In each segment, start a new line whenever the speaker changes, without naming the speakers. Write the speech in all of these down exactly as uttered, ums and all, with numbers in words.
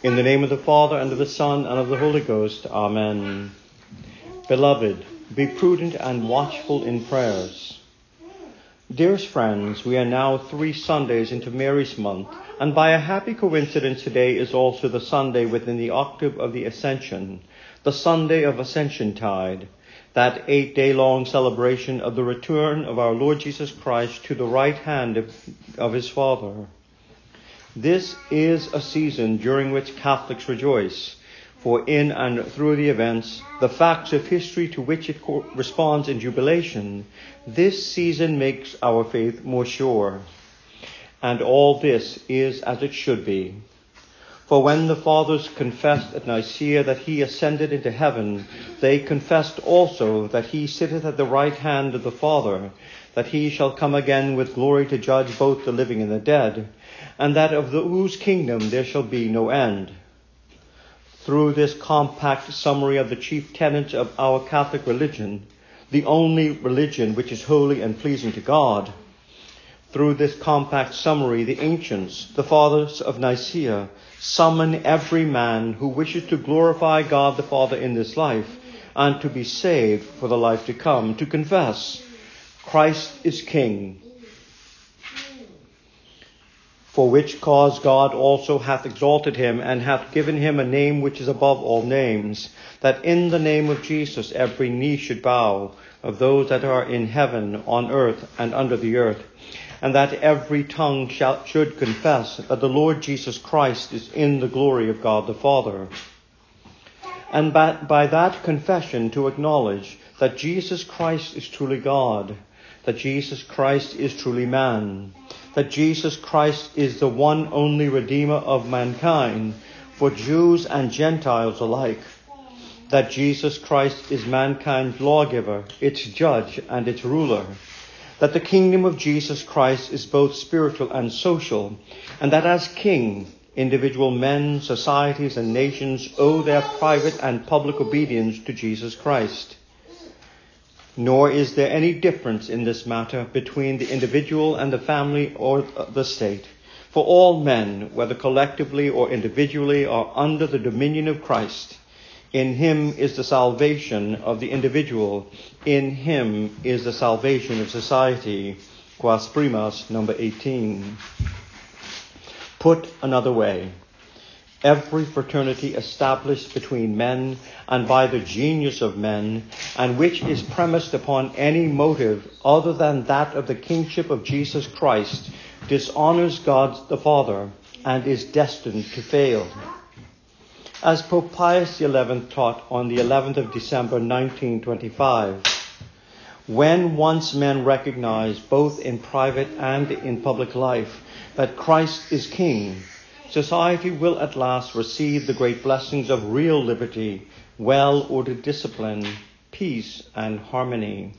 In the name of the Father, and of the Son, and of the Holy Ghost. Amen. Beloved, be prudent and watchful in prayers. Dearest friends, we are now three Sundays into Mary's month, and by a happy coincidence today is also the Sunday within the octave of the Ascension, the Sunday of Ascensiontide, that eight-day-long celebration of the return of our Lord Jesus Christ to the right hand of, of his Father. This is a season during which Catholics rejoice, for in and through the events, the facts of history to which it co- responds in jubilation, this season makes our faith more sure. And all this is as it should be. For when the fathers confessed at Nicaea that he ascended into heaven, they confessed also that he sitteth at the right hand of the Father, that he shall come again with glory to judge both the living and the dead, and that of the, whose kingdom there shall be no end. Through this compact summary of the chief tenets of our Catholic religion, the only religion which is holy and pleasing to God, through this compact summary, the ancients, the fathers of Nicaea, summon every man who wishes to glorify God the Father in this life and to be saved for the life to come, to confess, Christ is King. For which cause God also hath exalted him, and hath given him a name which is above all names, that in the name of Jesus every knee should bow, of those that are in heaven, on earth, and under the earth, and that every tongue shall, should confess that the Lord Jesus Christ is in the glory of God the Father. And by, by that confession to acknowledge that Jesus Christ is truly God, that Jesus Christ is truly man, that Jesus Christ is the one only Redeemer of mankind, for Jews and Gentiles alike, that Jesus Christ is mankind's lawgiver, its judge and its ruler, that the kingdom of Jesus Christ is both spiritual and social, and that as King, individual men, societies, and nations owe their private and public obedience to Jesus Christ. Nor is there any difference in this matter between the individual and the family or the state. For all men, whether collectively or individually, are under the dominion of Christ. In him is the salvation of the individual. In him is the salvation of society. Quas Primas, number eighteen. Put another way, every fraternity established between men and by the genius of men, and which is premised upon any motive other than that of the kingship of Jesus Christ, dishonors God the Father and is destined to fail. As Pope Pius the eleventh taught on the eleventh of December nineteen twenty-five, when once men recognize both in private and in public life that Christ is King, society will at last receive the great blessings of real liberty, well-ordered discipline, peace, and harmony.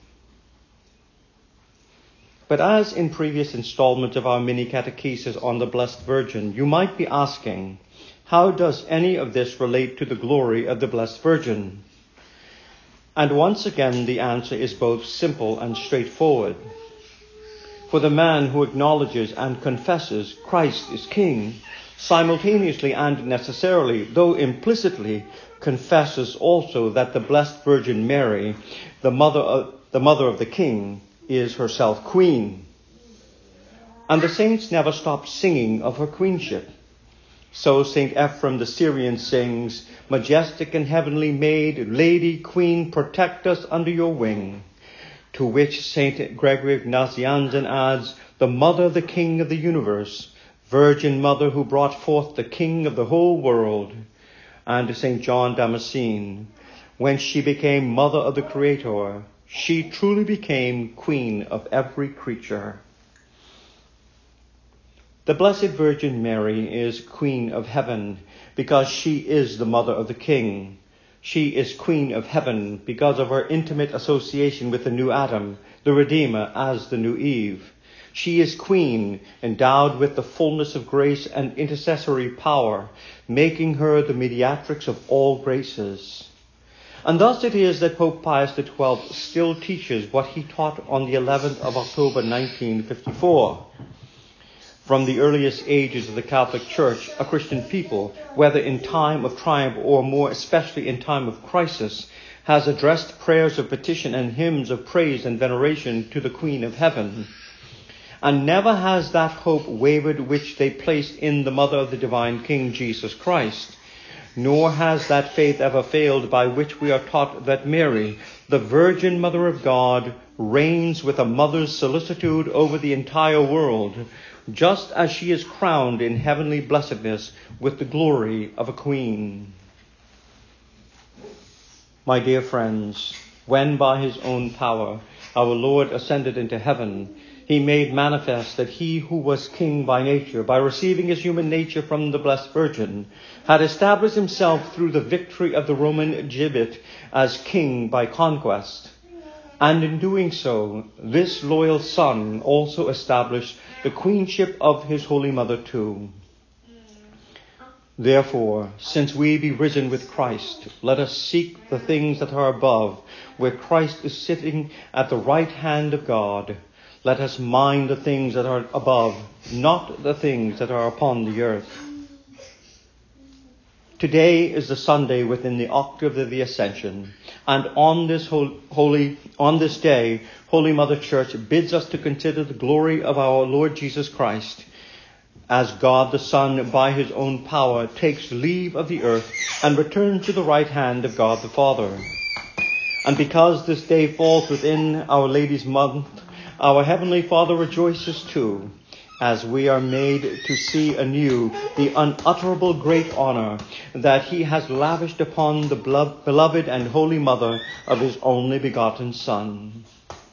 But as in previous installments of our mini-catechesis on the Blessed Virgin, you might be asking, how does any of this relate to the glory of the Blessed Virgin? And once again, the answer is both simple and straightforward. For the man who acknowledges and confesses Christ is King, simultaneously and necessarily, though implicitly, confesses also that the Blessed Virgin Mary, the mother of the, mother of the King, is herself Queen. And the saints never stop singing of her queenship. So Saint Ephrem the Syrian sings, "Majestic and heavenly maid, Lady, Queen, protect us under your wing." To which Saint Gregory of Nazianzen adds, "The mother of the King of the universe, Virgin Mother who brought forth the King of the whole world." And Saint John Damascene, "When she became Mother of the Creator, she truly became Queen of every creature." The Blessed Virgin Mary is Queen of Heaven because she is the Mother of the King. She is Queen of Heaven because of her intimate association with the new Adam, the Redeemer, as the new Eve. She is Queen, endowed with the fullness of grace and intercessory power, making her the mediatrix of all graces. And thus it is that Pope Pius the twelfth still teaches what he taught on the eleventh of October nineteen fifty-four. From the earliest ages of the Catholic Church, a Christian people, whether in time of triumph or more especially in time of crisis, has addressed prayers of petition and hymns of praise and veneration to the Queen of Heaven. And never has that hope wavered which they placed in the Mother of the Divine King Jesus Christ. Nor has that faith ever failed by which we are taught that Mary, the Virgin Mother of God, reigns with a mother's solicitude over the entire world, just as she is crowned in heavenly blessedness with the glory of a queen. My dear friends, when by his own power our Lord ascended into heaven, he made manifest that he who was king by nature, by receiving his human nature from the Blessed Virgin, had established himself through the victory of the Roman gibbet as king by conquest. And in doing so, this loyal son also established the queenship of his Holy Mother too. Therefore, since we be risen with Christ, let us seek the things that are above, where Christ is sitting at the right hand of God. Let us mind the things that are above, not the things that are upon the earth. Today is the Sunday within the octave of the Ascension, and on this holy, on this day, Holy Mother Church bids us to consider the glory of our Lord Jesus Christ, as God the Son, by his own power, takes leave of the earth and returns to the right hand of God the Father. And because this day falls within Our Lady's month, our Heavenly Father rejoices too, as we are made to see anew the unutterable great honor that he has lavished upon the beloved and holy mother of his only begotten Son.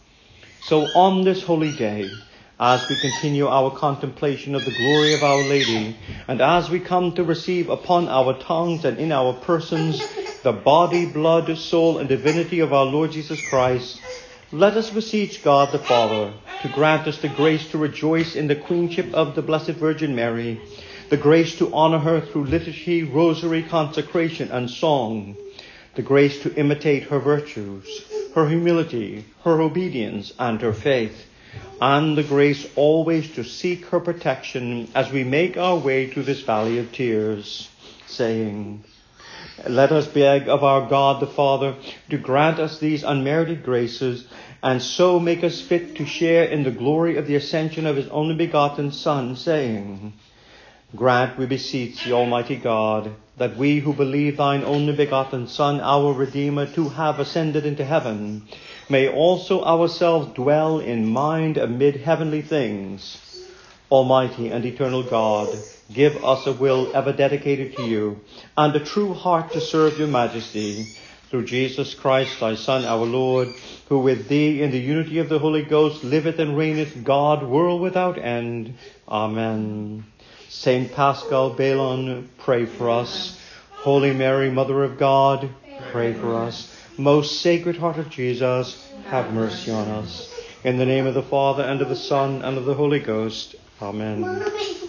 So on this holy day, as we continue our contemplation of the glory of Our Lady, and as we come to receive upon our tongues and in our persons the body, blood, soul, and divinity of our Lord Jesus Christ, let us beseech God the Father to grant us the grace to rejoice in the queenship of the Blessed Virgin Mary, the grace to honor her through liturgy, rosary, consecration, and song, the grace to imitate her virtues, her humility, her obedience, and her faith, and the grace always to seek her protection as we make our way through this valley of tears, saying, let us beg of our God the Father to grant us these unmerited graces, and so make us fit to share in the glory of the ascension of his only begotten Son, saying, grant, we beseech the Almighty God, that we who believe thine only begotten Son, our Redeemer, to have ascended into heaven, may also ourselves dwell in mind amid heavenly things. Almighty and eternal God, give us a will ever dedicated to you, and a true heart to serve your majesty, through Jesus Christ, thy Son, our Lord, who with thee in the unity of the Holy Ghost liveth and reigneth, God, world without end. Amen. Saint Paschal Balon, pray for us. Holy Mary, Mother of God, pray for us. Most Sacred Heart of Jesus, have mercy on us. In the name of the Father, and of the Son, and of the Holy Ghost. Amen.